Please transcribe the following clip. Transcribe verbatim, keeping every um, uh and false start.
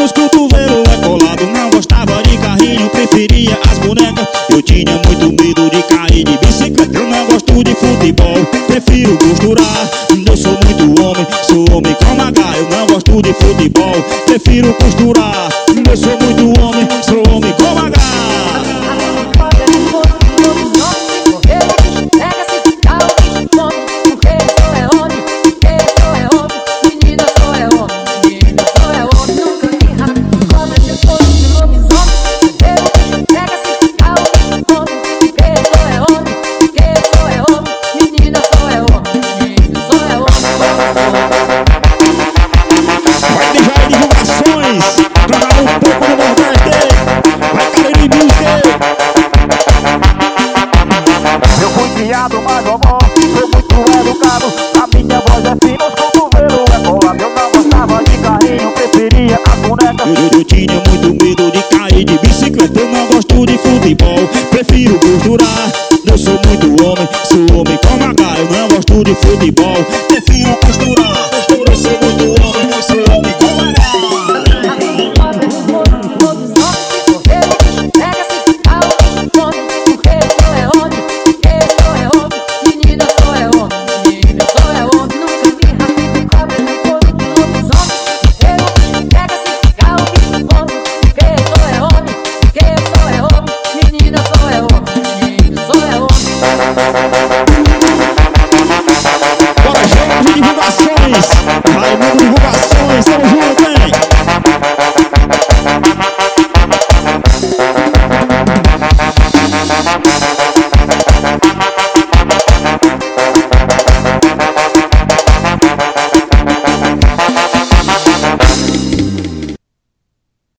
nos cotovelos é colado. Não gostava de carrinho, preferia as bonecas. Eu tinha muito medo de cair de bicicleta. Eu não gosto de futebol, prefiro costurar. Eu sou muito homem, sou homem com H. Eu não gosto de futebol, prefiro costurar. Eu sou muito homem, sou homem com H. Mas vovó, sou muito educado. A minha voz é fina, os cotovelos é colado. Eu não gostava de carrinho, preferia a boneca. Eu, eu tinha muito medo de cair de bicicleta. Eu não gosto de futebol, prefiro costurar. Eu sou muito homem, sou homem com H. Eu não gosto de futebol, prefiro costurar.